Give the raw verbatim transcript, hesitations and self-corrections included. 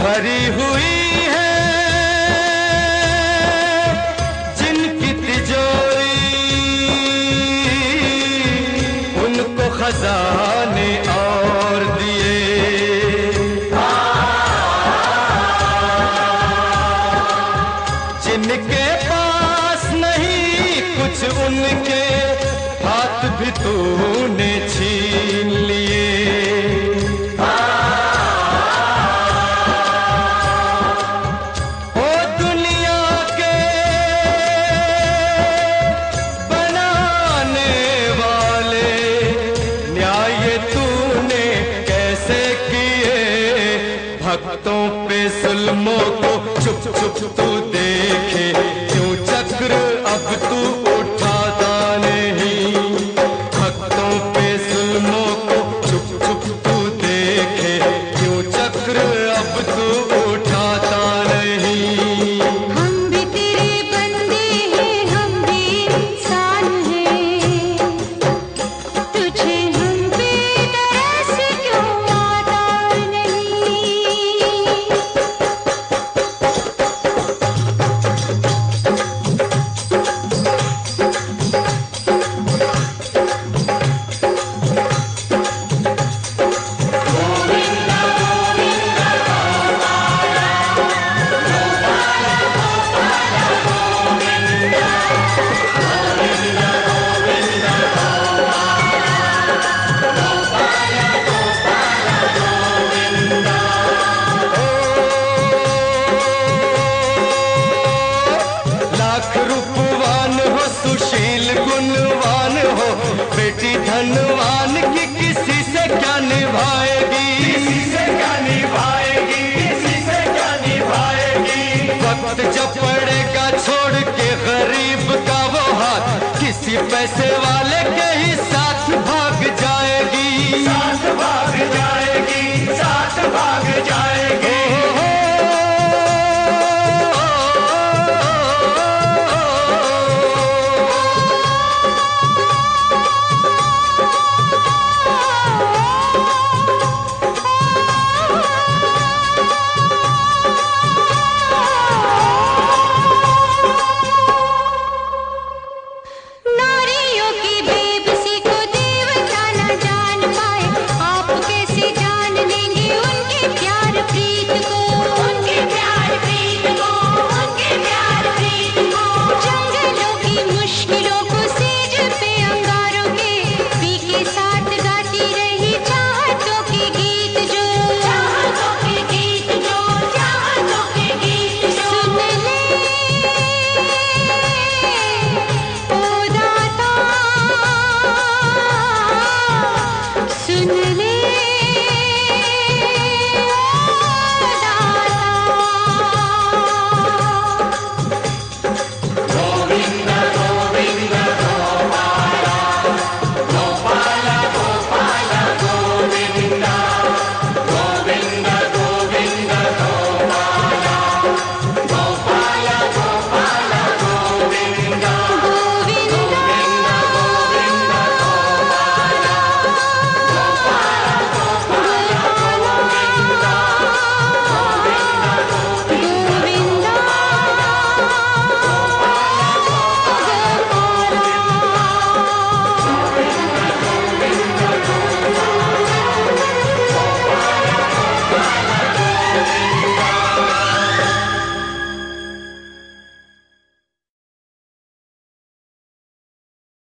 भरी हुई है जिनकी तिजोरी, उनको खजाने और दिए। जिनके पास नहीं कुछ, उनके हाथ भी तूने छीन लिए। ओ दुनिया के बनाने वाले, न्याय तूने कैसे किए। भक्तों पे जुल्मों को चुप चुप तू देखे, क्यों चक्र अब तू उठाता नहीं। भक्तों पे जुल्मों को चुप चुप तू देखे, क्यों चक्र अब तू उठाता नहीं। हम भी तेरे बंदे हैं, हम भी इंसान हैं, तुझे हम पे तरस क्यों आता नहीं। लाख रूपवान हो, सुशील गुणवान हो, बेटी धनवान की किसी से क्या निभाएगी। किसी से क्या निभाएगी, किसी से क्या निभाएगी। वक्त जब पड़ेगा छोड़ के गरीब का वो हाथ, किसी पैसे वाले के ही साथ भाग जाएगी। साथ भाग जाएगी, साथ भाग जाएगी।